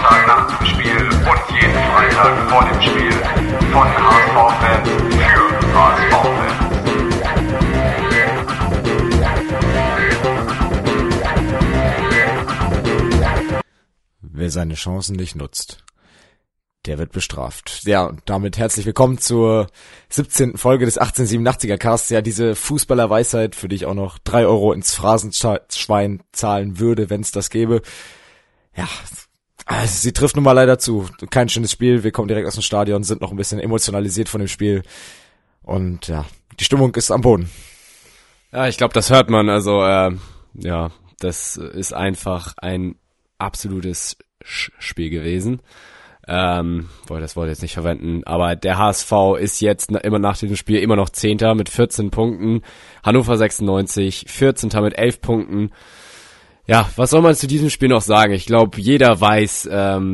Samstag nach dem Spiel und jeden Freitag vor dem Spiel von HSV-Fans für HSV-Fans. Wer seine Chancen nicht nutzt, der wird bestraft. Ja, und damit herzlich willkommen zur 17. Folge des 1887er Casts. Ja, diese Fußballerweisheit, für die ich auch noch 3 Euro ins Phrasenschwein zahlen würde, wenn es das gäbe. Ja, also sie trifft nun mal leider zu. Kein schönes Spiel. Wir kommen direkt aus dem Stadion, sind noch ein bisschen emotionalisiert von dem Spiel. Und ja, die Stimmung ist am Boden. Ja, ich glaube, das hört man. Also, ja, das ist einfach ein absolutes Spiel gewesen. Wollte das Wort jetzt nicht verwenden, aber der HSV ist jetzt immer nach diesem Spiel immer noch 10. mit 14 Punkten, Hannover 96 14. mit 11 Punkten. Ja, was soll man zu diesem Spiel noch sagen? Ich glaube, jeder weiß,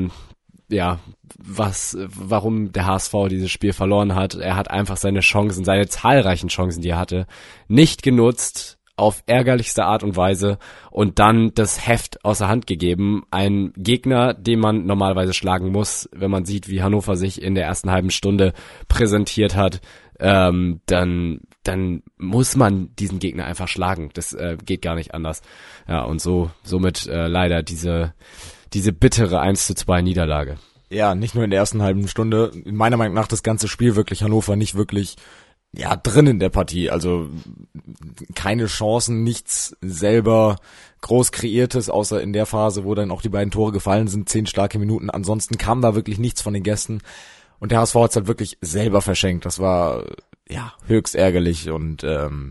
warum der HSV dieses Spiel verloren hat. Er hat einfach seine Chancen, seine zahlreichen Chancen, die er hatte, nicht genutzt, auf ärgerlichste Art und Weise und dann das Heft außer Hand gegeben. Ein Gegner, den man normalerweise schlagen muss, wenn man sieht, wie Hannover sich in der ersten halben Stunde präsentiert hat, dann muss man diesen Gegner einfach schlagen. Das geht gar nicht anders. Ja, und somit leider diese bittere 1:2 Niederlage. Ja, nicht nur in der ersten halben Stunde. Meiner Meinung nach das ganze Spiel wirklich Hannover nicht wirklich drin in der Partie, also keine Chancen, nichts selber groß Kreiertes, außer in der Phase, wo dann auch die beiden Tore gefallen sind, 10 starke Minuten. Ansonsten kam da wirklich nichts von den Gästen und der HSV hat es halt wirklich selber verschenkt. Das war höchst ärgerlich und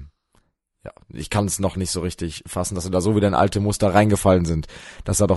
ich kann es noch nicht so richtig fassen, dass sie da so wieder in alte Muster reingefallen sind. Das sah doch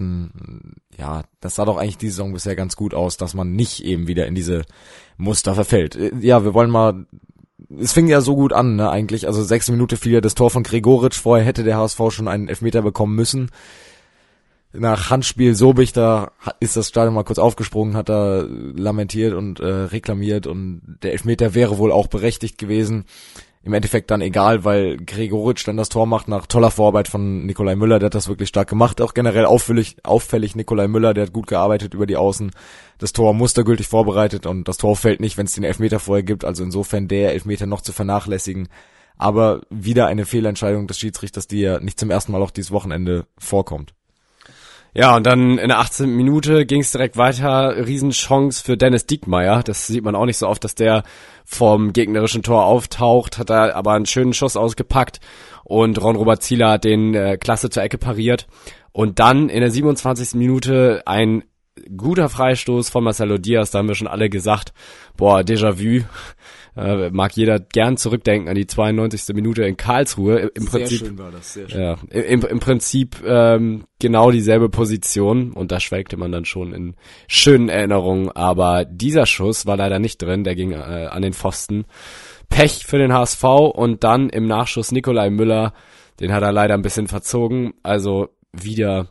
das sah doch eigentlich die Saison bisher ganz gut aus, dass man nicht eben wieder in diese Muster verfällt. Ja, wir wollen mal. Es fing ja so gut an, ne, eigentlich. Also 6 Minuten fiel ja das Tor von Gregoritsch. Vorher hätte der HSV schon einen Elfmeter bekommen müssen. Nach Handspiel Sobich, da ist das Stadion mal kurz aufgesprungen, hat da lamentiert und reklamiert und der Elfmeter wäre wohl auch berechtigt gewesen. Im Endeffekt dann egal, weil Gregoritsch dann das Tor macht nach toller Vorarbeit von Nikolai Müller, der hat das wirklich stark gemacht. Auch generell auffällig Nikolai Müller, der hat gut gearbeitet über die Außen. Das Tor mustergültig vorbereitet und das Tor fällt nicht, wenn es den Elfmeter vorher gibt. Also insofern der Elfmeter noch zu vernachlässigen. Aber wieder eine Fehlentscheidung des Schiedsrichters, die ja nicht zum ersten Mal auch dieses Wochenende vorkommt. Ja, und dann in der 18. Minute ging es direkt weiter. Riesenchance für Dennis Diekmeyer. Das sieht man auch nicht so oft, dass der vom gegnerischen Tor auftaucht. Hat er aber einen schönen Schuss ausgepackt. Und Ron-Robert Zieler hat den klasse zur Ecke pariert. Und dann in der 27. Minute ein guter Freistoß von Marcelo Diaz. Da haben wir schon alle gesagt, Déjà-vu. Mag jeder gern zurückdenken an die 92. Minute in Karlsruhe. Im Prinzip, sehr schön war das, sehr schön. Ja, im Prinzip genau dieselbe Position und da schwelgte man dann schon in schönen Erinnerungen, aber dieser Schuss war leider nicht drin, der ging an den Pfosten. Pech für den HSV und dann im Nachschuss Nikolai Müller, den hat er leider ein bisschen verzogen, also wieder,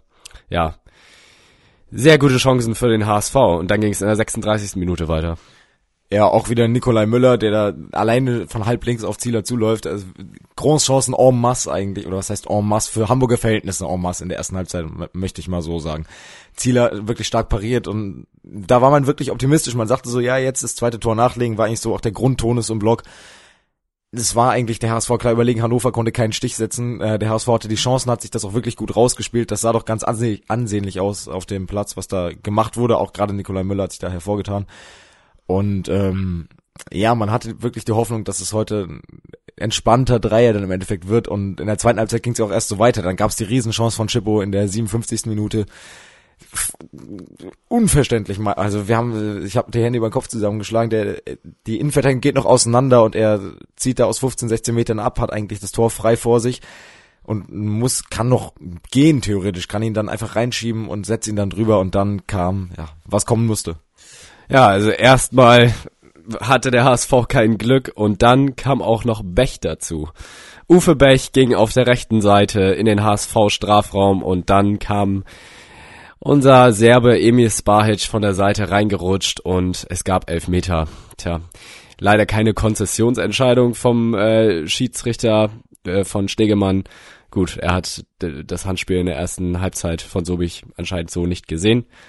sehr gute Chancen für den HSV und dann ging es in der 36. Minute weiter. Ja, auch wieder Nikolai Müller, der da alleine von halb links auf Zieler zuläuft. Also Großchancen en masse eigentlich, oder was heißt en masse, für Hamburger Verhältnisse en masse in der ersten Halbzeit, möchte ich mal so sagen. Zieler wirklich stark pariert und da war man wirklich optimistisch. Man sagte so, ja, jetzt das zweite Tor nachlegen, war eigentlich so auch der Grundtonus im Block. Es war eigentlich der HSV klar überlegen, Hannover konnte keinen Stich setzen. Der HSV hatte die Chancen, hat sich das auch wirklich gut rausgespielt. Das sah doch ganz ansehnlich aus auf dem Platz, was da gemacht wurde. Auch gerade Nikolai Müller hat sich da hervorgetan. Und man hatte wirklich die Hoffnung, dass es heute ein entspannter Dreier dann im Endeffekt wird. Und in der zweiten Halbzeit ging es ja auch erst so weiter. Dann gab es die Riesenchance von Schippo in der 57. Minute. Unverständlich mal. Also ich habe die Hände über den Kopf zusammengeschlagen. Die Innenverteidigung geht noch auseinander und er zieht da aus 15, 16 Metern ab, hat eigentlich das Tor frei vor sich und kann noch gehen theoretisch, kann ihn dann einfach reinschieben und setzt ihn dann drüber und dann kam, was kommen musste. Ja, also erstmal hatte der HSV kein Glück und dann kam auch noch Bech dazu. Uwe Bech ging auf der rechten Seite in den HSV-Strafraum und dann kam unser Serbe Emir Spahic von der Seite reingerutscht und es gab Elfmeter. Leider keine Konzessionsentscheidung vom Schiedsrichter von Stegemann. Gut, er hat das Handspiel in der ersten Halbzeit von Sobich anscheinend so nicht gesehen.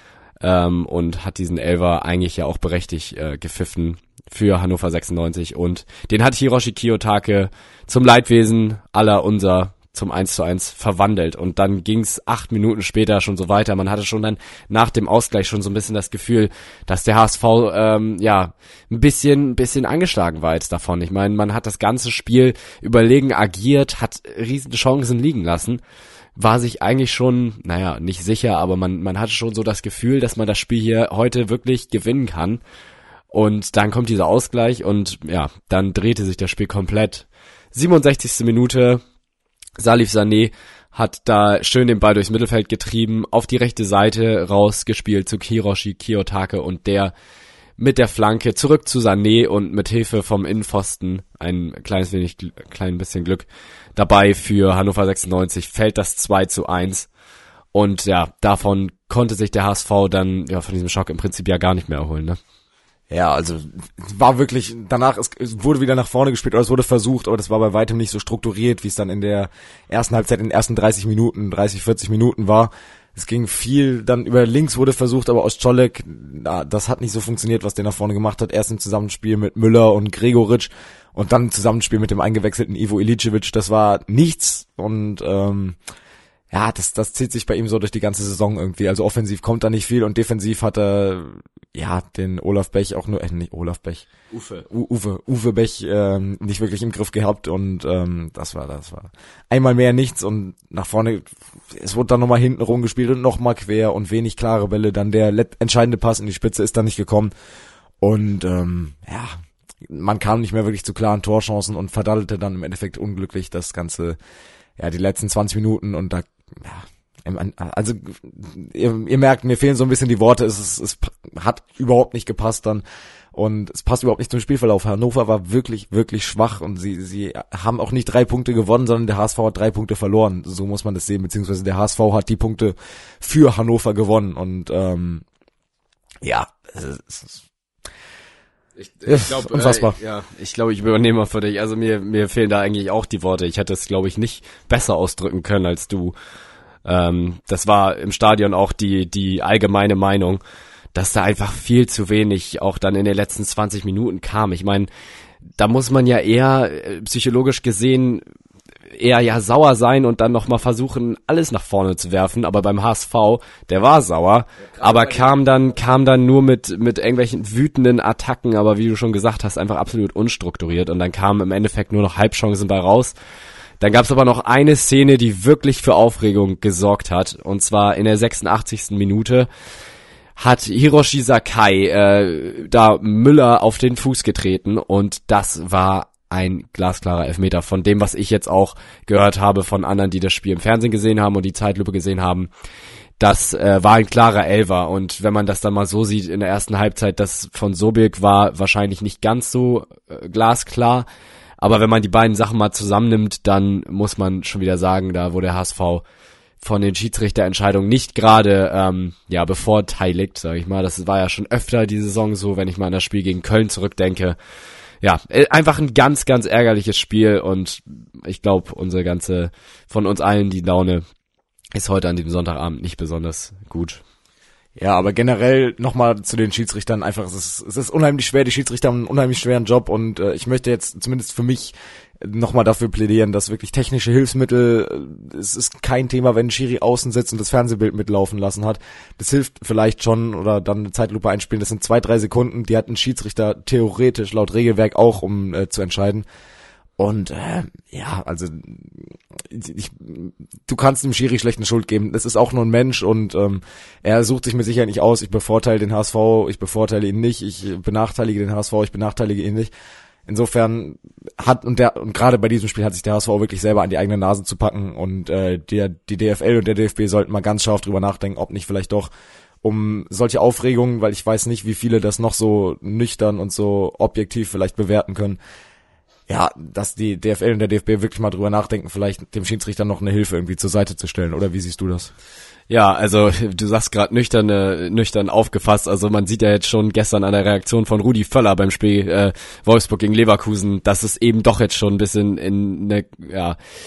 und hat diesen Elfer eigentlich ja auch berechtigt gepfiffen für Hannover 96 und den hat Hiroshi Kiyotake zum Leidwesen aller unser zum 1:1 verwandelt und dann ging's 8 Minuten später schon so weiter. Man hatte schon dann nach dem Ausgleich schon so ein bisschen das Gefühl, dass der HSV ein bisschen angeschlagen war jetzt davon. Ich meine, man hat das ganze Spiel überlegen agiert, hat riesen Chancen liegen lassen, war sich eigentlich schon, nicht sicher, aber man hatte schon so das Gefühl, dass man das Spiel hier heute wirklich gewinnen kann. Und dann kommt dieser Ausgleich und dann drehte sich das Spiel komplett. 67. Minute, Salif Sané hat da schön den Ball durchs Mittelfeld getrieben, auf die rechte Seite rausgespielt zu Hiroshi Kiyotake und der mit der Flanke zurück zu Sané und mit Hilfe vom Innenpfosten ein klein bisschen Glück dabei für Hannover 96 fällt das 2:1 und davon konnte sich der HSV dann von diesem Schock im Prinzip ja gar nicht mehr erholen, ne? Ja, also war wirklich, danach, es wurde wieder nach vorne gespielt oder es wurde versucht, aber das war bei weitem nicht so strukturiert, wie es dann in der ersten Halbzeit, in den ersten 30, 40 Minuten war. Es ging viel, dann über links wurde versucht, aber Ostscholek, das hat nicht so funktioniert, was der nach vorne gemacht hat. Erst im Zusammenspiel mit Müller und Gregoritsch und dann im Zusammenspiel mit dem eingewechselten Ivo Ilicevic, das war nichts und das zieht sich bei ihm so durch die ganze Saison irgendwie. Also offensiv kommt da nicht viel und defensiv hat er den Olaf Bech auch nur, nicht Olaf Bech. Uwe Bech nicht wirklich im Griff gehabt und das war einmal mehr nichts und nach vorne, es wurde dann nochmal hinten rumgespielt und nochmal quer und wenig klare Bälle, dann der entscheidende Pass in die Spitze ist dann nicht gekommen und man kam nicht mehr wirklich zu klaren Torchancen und verdaddelte dann im Endeffekt unglücklich das Ganze, die letzten 20 Minuten und da, also ihr merkt, mir fehlen so ein bisschen die Worte, es hat überhaupt nicht gepasst dann und es passt überhaupt nicht zum Spielverlauf. Hannover war wirklich, wirklich schwach und sie haben auch nicht 3 Punkte gewonnen, sondern der HSV hat 3 Punkte verloren. So muss man das sehen, beziehungsweise der HSV hat die Punkte für Hannover gewonnen und Ich glaube, unfassbar. Ich glaube, ich übernehme mal für dich. Also mir fehlen da eigentlich auch die Worte. Ich hätte es, glaube ich, nicht besser ausdrücken können als du. Das war im Stadion auch die allgemeine Meinung, dass da einfach viel zu wenig auch dann in den letzten 20 Minuten kam. Ich meine, da muss man ja eher psychologisch gesehen eher sauer sein und dann nochmal versuchen, alles nach vorne zu werfen, aber beim HSV, der war sauer, aber kam dann nur mit irgendwelchen wütenden Attacken, aber wie du schon gesagt hast, einfach absolut unstrukturiert und dann kamen im Endeffekt nur noch Halbchancen bei raus. Dann gab es aber noch eine Szene, die wirklich für Aufregung gesorgt hat, und zwar in der 86. Minute hat Hiroshi Sakai da Müller auf den Fuß getreten und das war ein glasklarer Elfmeter von dem, was ich jetzt auch gehört habe von anderen, die das Spiel im Fernsehen gesehen haben und die Zeitlupe gesehen haben. Das war ein klarer Elfer und wenn man das dann mal so sieht in der ersten Halbzeit, das von Sobek war wahrscheinlich nicht ganz so glasklar, aber wenn man die beiden Sachen mal zusammennimmt, dann muss man schon wieder sagen, da wo der HSV von den Schiedsrichterentscheidungen nicht gerade bevorteiligt, sage ich mal. Das war ja schon öfter die Saison so, wenn ich mal an das Spiel gegen Köln zurückdenke. Ja, einfach ein ganz, ganz ärgerliches Spiel und ich glaube, von uns allen die Laune ist heute an diesem Sonntagabend nicht besonders gut. Ja, aber generell nochmal zu den Schiedsrichtern einfach, es ist unheimlich schwer, die Schiedsrichter haben einen unheimlich schweren Job und ich möchte jetzt zumindest für mich nochmal dafür plädieren, dass wirklich technische Hilfsmittel, es ist kein Thema, wenn ein Schiri außen sitzt und das Fernsehbild mitlaufen lassen hat. Das hilft vielleicht schon oder dann eine Zeitlupe einspielen, das sind 2-3 Sekunden, die hat ein Schiedsrichter theoretisch laut Regelwerk auch, um zu entscheiden. Und also du kannst dem Schiri schlecht eine Schuld geben. Das ist auch nur ein Mensch und er sucht sich mit Sicherheit nicht aus. Ich bevorteile den HSV, ich bevorteile ihn nicht. Ich benachteilige den HSV, ich benachteilige ihn nicht. Insofern und gerade bei diesem Spiel hat sich der HSV wirklich selber an die eigene Nase zu packen und die DFL und der DFB sollten mal ganz scharf drüber nachdenken, ob nicht vielleicht doch um solche Aufregungen, weil ich weiß nicht, wie viele das noch so nüchtern und so objektiv vielleicht bewerten können. Ja, dass die DFL und der DFB wirklich mal drüber nachdenken, vielleicht dem Schiedsrichter noch eine Hilfe irgendwie zur Seite zu stellen, oder wie siehst du das? Ja, also du sagst gerade nüchtern aufgefasst, also man sieht ja jetzt schon gestern an der Reaktion von Rudi Völler beim Spiel Wolfsburg gegen Leverkusen, dass es eben doch jetzt schon ein bisschen in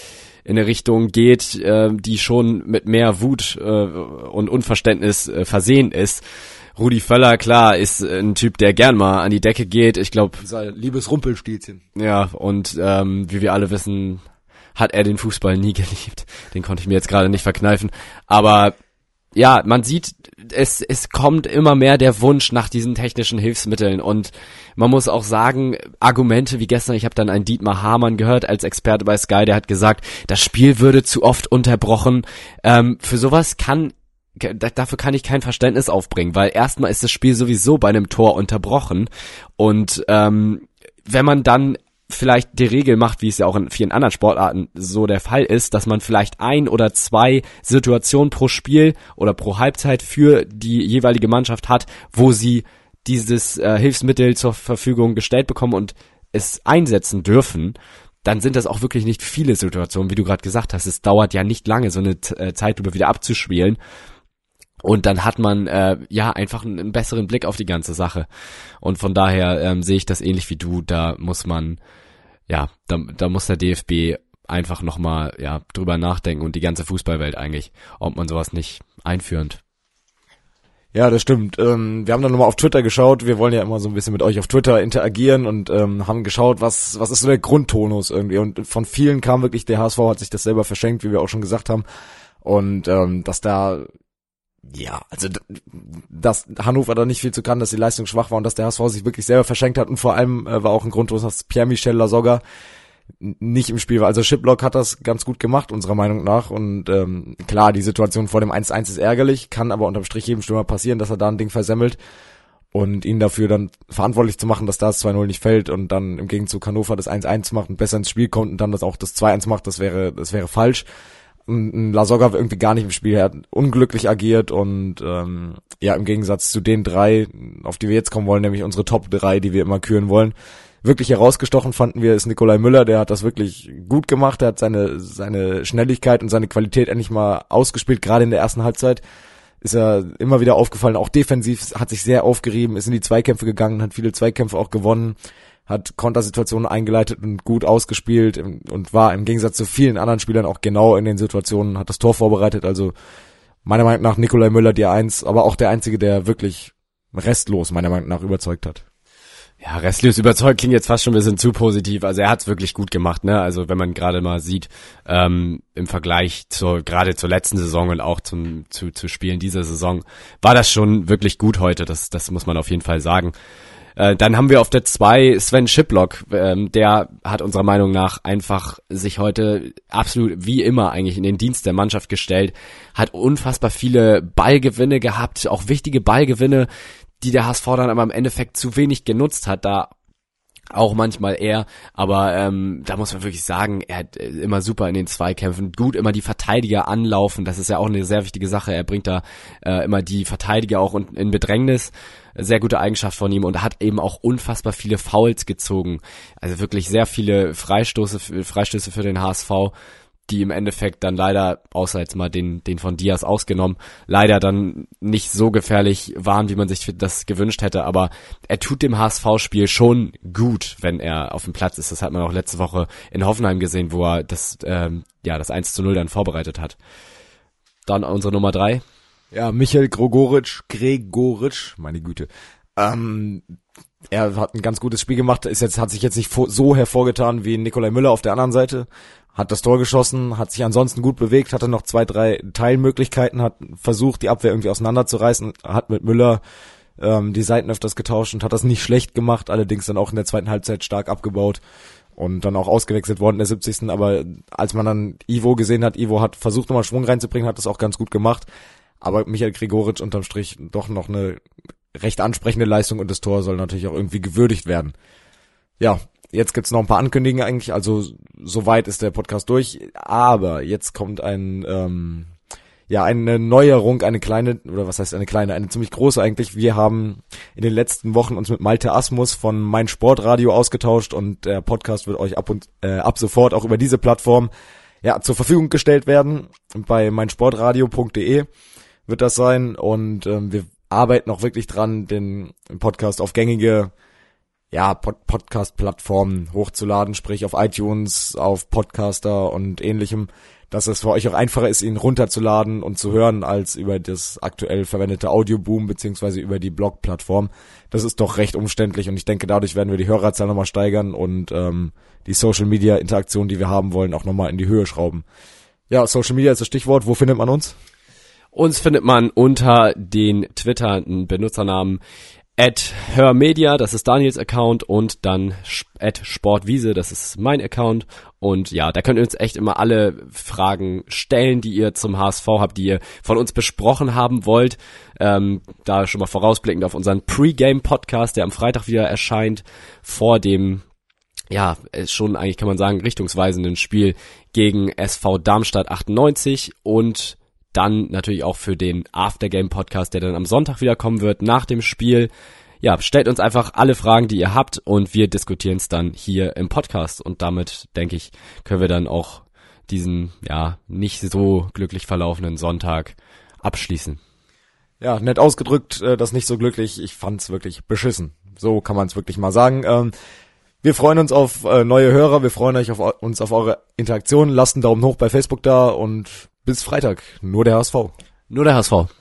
in eine Richtung geht, die schon mit mehr Wut und Unverständnis versehen ist. Rudi Völler, klar, ist ein Typ, der gern mal an die Decke geht. Ich glaube, sein liebes Rumpelstilzchen. ja, und wie wir alle wissen, hat er den Fußball nie geliebt. Den konnte ich mir jetzt gerade nicht verkneifen. Aber ja, man sieht, es kommt immer mehr der Wunsch nach diesen technischen Hilfsmitteln und man muss auch sagen, Argumente wie gestern, ich habe dann einen Dietmar Hamann gehört als Experte bei Sky, der hat gesagt, das Spiel würde zu oft unterbrochen. Für sowas dafür kann ich kein Verständnis aufbringen, weil erstmal ist das Spiel sowieso bei einem Tor unterbrochen und wenn man dann vielleicht die Regel macht, wie es ja auch in vielen anderen Sportarten so der Fall ist, dass man vielleicht 1 oder 2 Situationen pro Spiel oder pro Halbzeit für die jeweilige Mannschaft hat, wo sie dieses Hilfsmittel zur Verfügung gestellt bekommen und es einsetzen dürfen, dann sind das auch wirklich nicht viele Situationen, wie du gerade gesagt hast. Es dauert ja nicht lange, so eine Zeitlupe wieder abzuspielen. Und dann hat man einfach einen besseren Blick auf die ganze Sache. Und von daher sehe ich das ähnlich wie du. Da muss man, da muss der DFB einfach nochmal drüber nachdenken und die ganze Fußballwelt eigentlich, ob man sowas nicht einführend. Ja, das stimmt. Wir haben dann nochmal auf Twitter geschaut. Wir wollen ja immer so ein bisschen mit euch auf Twitter interagieren und haben geschaut, was ist so der Grundtonus irgendwie. Und von vielen kam wirklich, der HSV hat sich das selber verschenkt, wie wir auch schon gesagt haben. Und dass Hannover da nicht viel zu kann, dass die Leistung schwach war und dass der HSV sich wirklich selber verschenkt hat und vor allem war auch ein Grund, dass Pierre-Michel Lasogga nicht im Spiel war. Also Schiplock hat das ganz gut gemacht, unserer Meinung nach und klar, die Situation vor dem 1-1 ist ärgerlich, kann aber unterm Strich jedem Stürmer passieren, dass er da ein Ding versemmelt und ihn dafür dann verantwortlich zu machen, dass da das 2-0 nicht fällt und dann im Gegenzug Hannover das 1-1 macht und besser ins Spiel kommt und dann das auch das 2-1 macht, das wäre falsch. Lasogga war irgendwie gar nicht im Spiel, er hat unglücklich agiert und im Gegensatz zu den 3, auf die wir jetzt kommen wollen, nämlich unsere Top 3, die wir immer küren wollen, wirklich herausgestochen fanden wir, ist Nikolai Müller, der hat das wirklich gut gemacht, der hat seine Schnelligkeit und seine Qualität endlich mal ausgespielt, gerade in der ersten Halbzeit ist er immer wieder aufgefallen, auch defensiv hat sich sehr aufgerieben, ist in die Zweikämpfe gegangen, hat viele Zweikämpfe auch gewonnen, hat Kontersituationen eingeleitet und gut ausgespielt und war im Gegensatz zu vielen anderen Spielern auch genau in den Situationen, hat das Tor vorbereitet, also meiner Meinung nach Nikolai Müller die 1, aber auch der Einzige, der wirklich restlos meiner Meinung nach überzeugt hat. Ja, restlos überzeugt klingt jetzt fast schon ein bisschen zu positiv, also er hat's wirklich gut gemacht, ne, also wenn man gerade mal sieht, im Vergleich gerade zur letzten Saison und auch zu Spielen dieser Saison, war das schon wirklich gut heute, das muss man auf jeden Fall sagen. Dann haben wir auf der 2 Sven Schiplock, der hat unserer Meinung nach einfach sich heute absolut wie immer eigentlich in den Dienst der Mannschaft gestellt, hat unfassbar viele Ballgewinne gehabt, auch wichtige Ballgewinne, die der HSV dann aber im Endeffekt zu wenig genutzt hat, da auch manchmal er, aber da muss man wirklich sagen, er hat immer super in den Zweikämpfen, gut immer die Verteidiger anlaufen, das ist ja auch eine sehr wichtige Sache, er bringt da immer die Verteidiger auch in Bedrängnis, sehr gute Eigenschaft von ihm und hat eben auch unfassbar viele Fouls gezogen, also wirklich sehr viele Freistöße für den HSV, die im Endeffekt dann leider, außer jetzt mal den von Diaz ausgenommen, leider dann nicht so gefährlich waren, wie man sich das gewünscht hätte, aber er tut dem HSV-Spiel schon gut, wenn er auf dem Platz ist. Das hat man auch letzte Woche in Hoffenheim gesehen, wo er das 1-0 dann vorbereitet hat. Dann unsere Nummer 3. Ja, Michael Gregoritsch, meine Güte. Er hat ein ganz gutes Spiel gemacht, hat sich jetzt nicht so hervorgetan wie Nikolai Müller auf der anderen Seite, hat das Tor geschossen, hat sich ansonsten gut bewegt, hatte noch 2, 3 Teilmöglichkeiten, hat versucht, die Abwehr irgendwie auseinanderzureißen, hat mit Müller die Seiten öfters getauscht und hat das nicht schlecht gemacht, allerdings dann auch in der zweiten Halbzeit stark abgebaut und dann auch ausgewechselt worden in der 70. Aber als man dann Ivo gesehen hat, Ivo hat versucht nochmal Schwung reinzubringen, hat das auch ganz gut gemacht, aber Michael Gregoritsch unterm Strich doch noch eine recht ansprechende Leistung und das Tor soll natürlich auch irgendwie gewürdigt werden. Ja, jetzt gibt's noch ein paar Ankündigungen eigentlich, also soweit ist der Podcast durch, aber jetzt kommt eine Neuerung, eine kleine, oder was heißt eine kleine, eine ziemlich große eigentlich. Wir haben in den letzten Wochen uns mit Malte Asmus von Mein Sportradio ausgetauscht und der Podcast wird euch ab sofort auch über diese Plattform zur Verfügung gestellt werden. Bei meinsportradio.de wird das sein und wir arbeiten auch wirklich dran, den Podcast auf gängige Podcast-Plattformen hochzuladen, sprich auf iTunes, auf Podcaster und ähnlichem, dass es für euch auch einfacher ist, ihn runterzuladen und zu hören, als über das aktuell verwendete Audioboom beziehungsweise über die Blog-Plattform. Das ist doch recht umständlich und ich denke, dadurch werden wir die Hörerzahl nochmal steigern und die Social-Media-Interaktion, die wir haben wollen, auch nochmal in die Höhe schrauben. Ja, Social Media ist das Stichwort. Wo findet man uns? Uns findet man unter den Twitter-Benutzernamen @hörmedia, das ist Daniels Account, und dann @sportwiese, das ist mein Account. Und ja, da könnt ihr uns echt immer alle Fragen stellen, die ihr zum HSV habt, die ihr von uns besprochen haben wollt. Da schon mal vorausblickend auf unseren Pre-Game-Podcast, der am Freitag wieder erscheint, vor dem, ja, ist schon eigentlich, kann man sagen, richtungsweisenden Spiel gegen SV Darmstadt 98 und dann natürlich auch für den Aftergame-Podcast, der dann am Sonntag wieder kommen wird, nach dem Spiel. Ja, stellt uns einfach alle Fragen, die ihr habt und wir diskutieren es dann hier im Podcast. Und damit, denke ich, können wir dann auch diesen, ja, nicht so glücklich verlaufenden Sonntag abschließen. Ja, nett ausgedrückt, das nicht so glücklich. Ich fand's wirklich beschissen. So kann man es wirklich mal sagen. Wir freuen uns auf neue Hörer, wir freuen uns auf eure Interaktion. Lasst einen Daumen hoch bei Facebook da und bis Freitag. Nur der HSV. Nur der HSV.